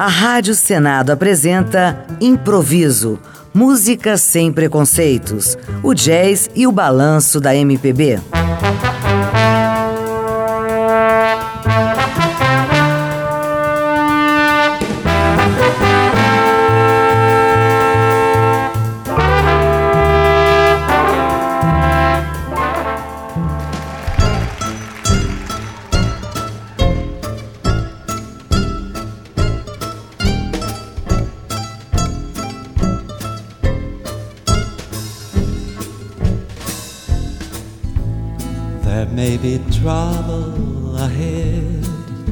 A Rádio Senado apresenta Improviso, música sem preconceitos, o jazz e o balanço da MPB. There may be trouble ahead,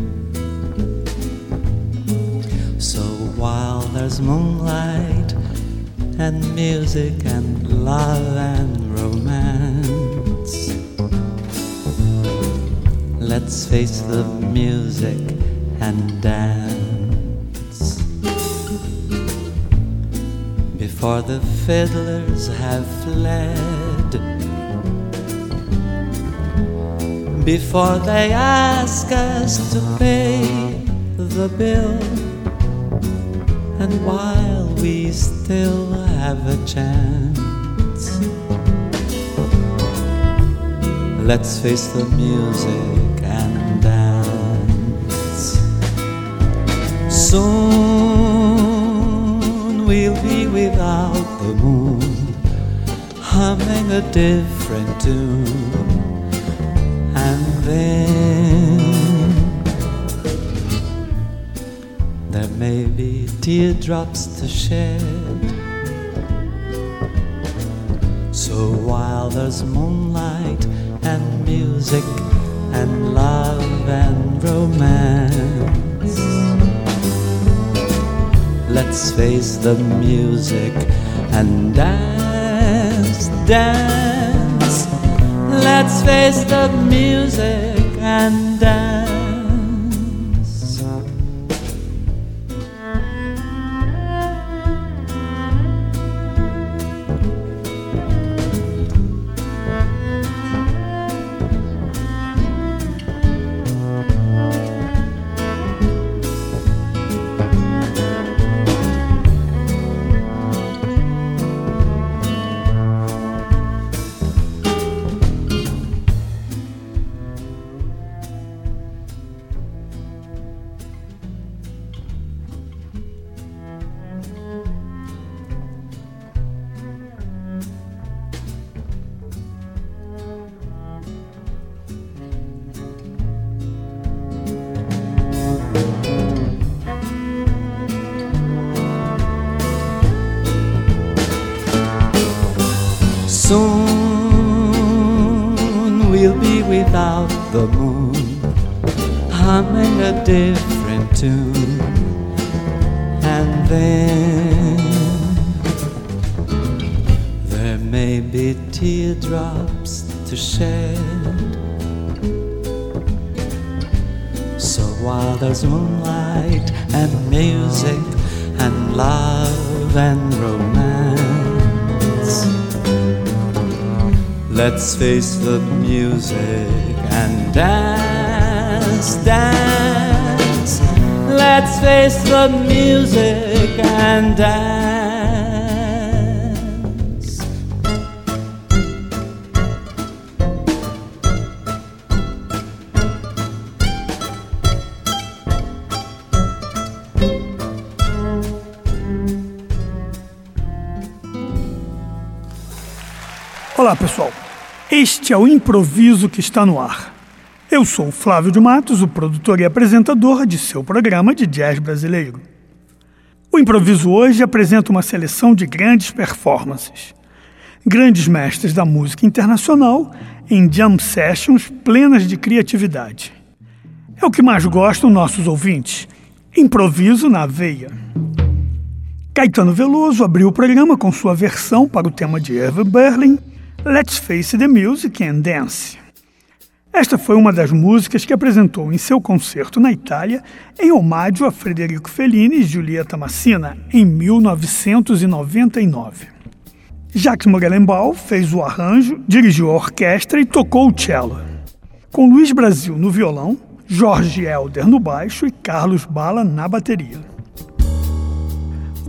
so while there's moonlight and music and love and romance, let's face the music and dance before the fiddlers have fled, before they ask us to pay the bill, and while we still have a chance, let's face the music and dance. Soon we'll be without the moon, humming a different tune. And then there may be teardrops to shed, so while there's moonlight and music and love and romance, let's face the music and dance, dance. Let's face the music and dance. Soon we'll be without the moon, humming a different tune. And then there may be teardrops to shed, so while there's moonlight and music and love and romance, let's face the music and dance, dance. Let's face the music and dance. Olá, pessoal. Este é o Improviso que está no ar. Eu sou o Flávio de Matos, o produtor e apresentador de seu programa de jazz brasileiro. O Improviso hoje apresenta uma seleção de grandes performances. Grandes mestres da música internacional em jam sessions plenas de criatividade. É o que mais gostam nossos ouvintes. Improviso na veia. Caetano Veloso abriu o programa com sua versão para o tema de Irving Berlin, Let's Face the Music and Dance. Esta foi uma das músicas que apresentou em seu concerto na Itália em homágio a Federico Fellini e Giulietta Massina em 1999. Jacques Morelenbaum fez o arranjo, dirigiu a orquestra e tocou o cello. Com Luiz Brasil no violão, Jorge Helder no baixo e Carlos Bala na bateria.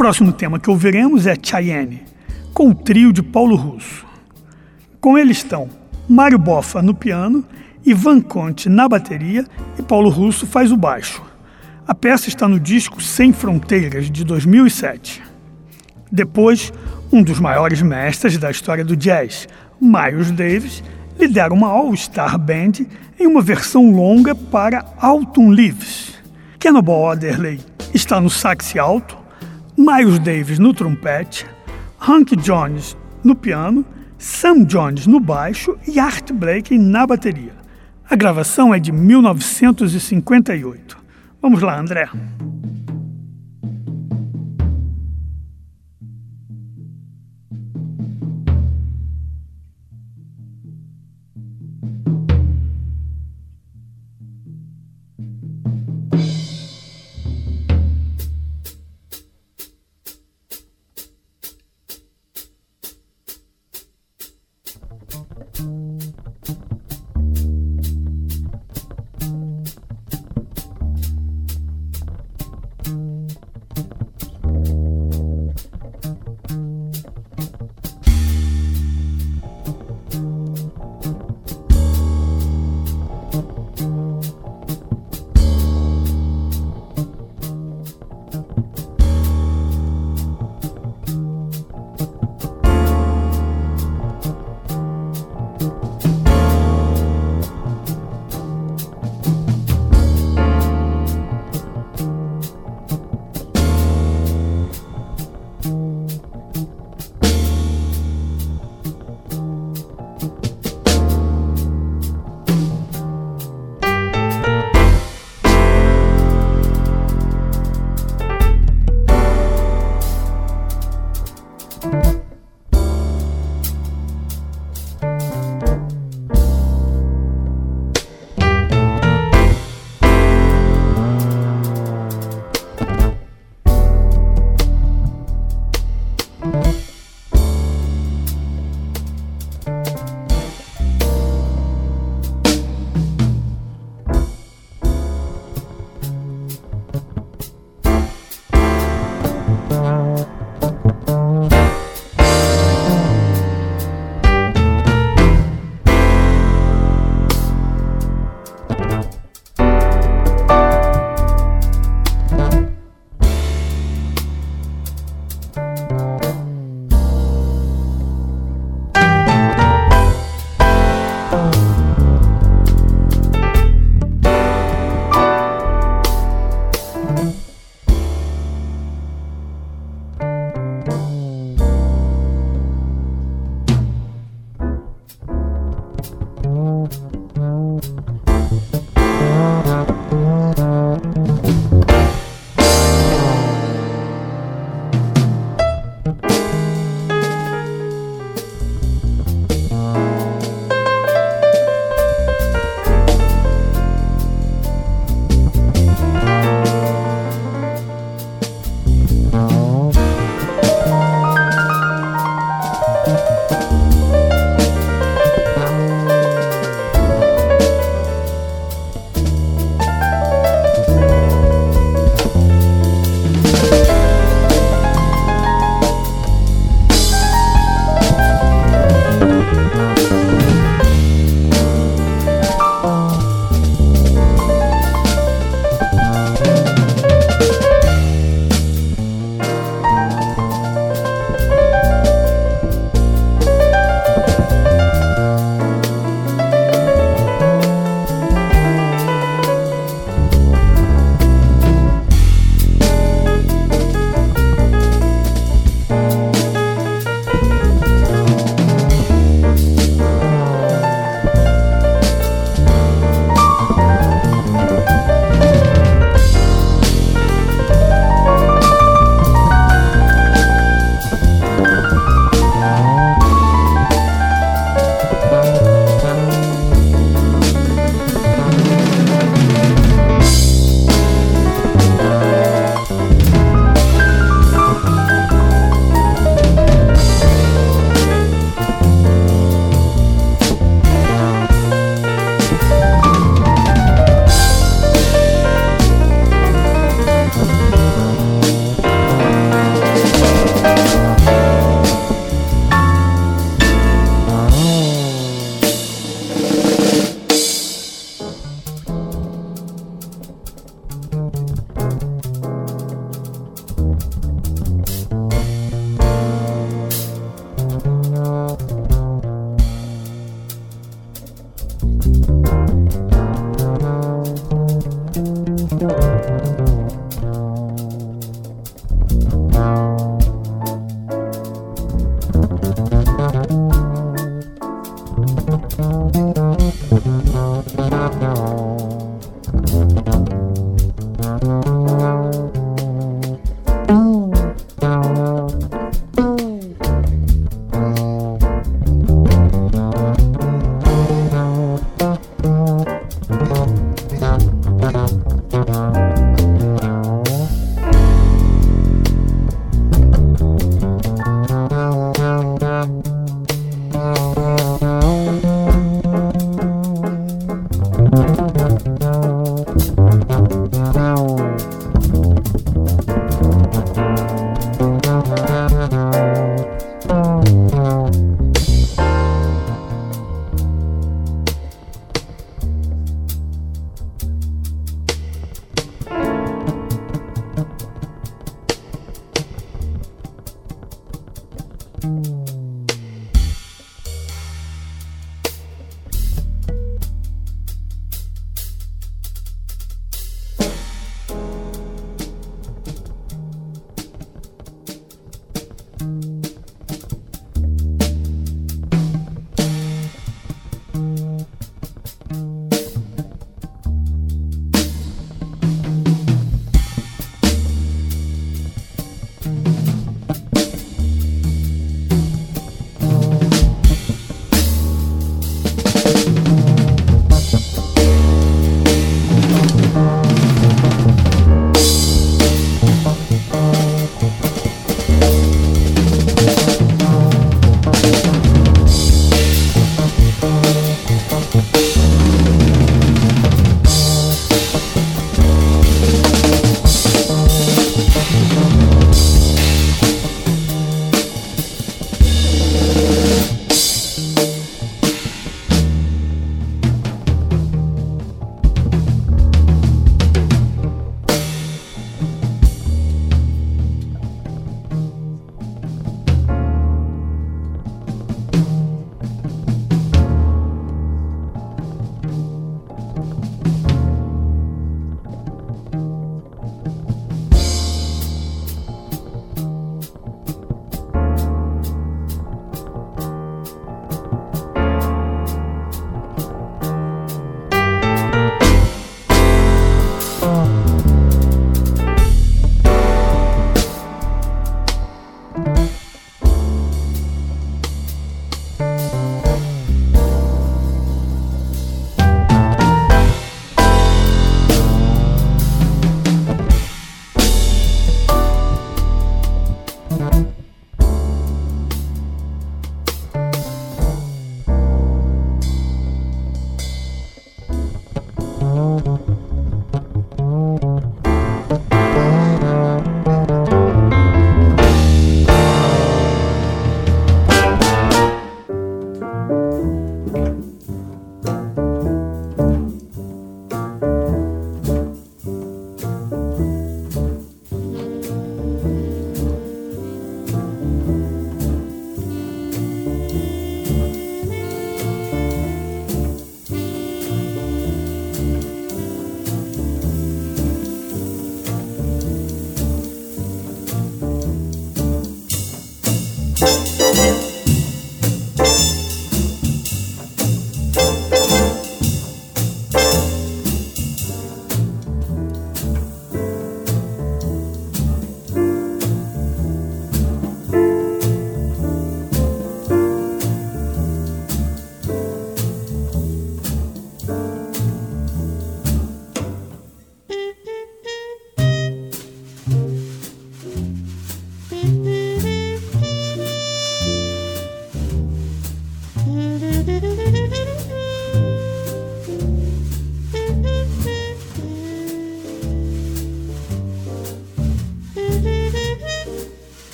próximo tema que ouviremos é Cheyenne, com o trio de Paulo Russo. Com ele estão Mário Boffa no piano, Ivan Conte na bateria e Paulo Russo faz o baixo. A peça está no disco Sem Fronteiras, de 2007. Depois, um dos maiores mestres da história do jazz, Miles Davis, lidera uma All-Star Band em uma versão longa para Autumn Leaves. Cannonball Adderley está no sax alto, Miles Davis no trompete, Hank Jones no piano, Sam Jones no baixo e Art Blakey na bateria. A gravação é de 1958. Vamos lá, André.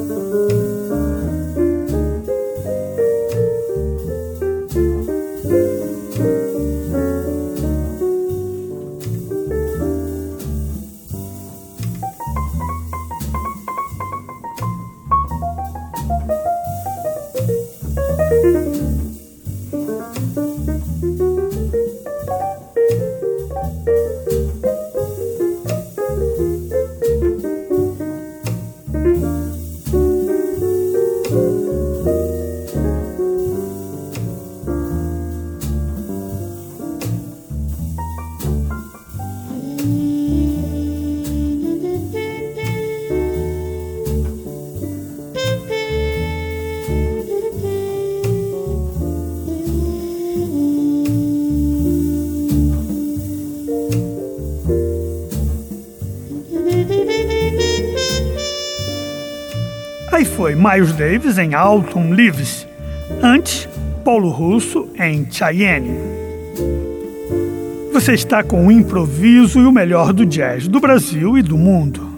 Aí foi Miles Davis em Autumn Leaves, antes Paulo Russo em Cheyenne. Você está com o improviso e o melhor do jazz do Brasil e do mundo.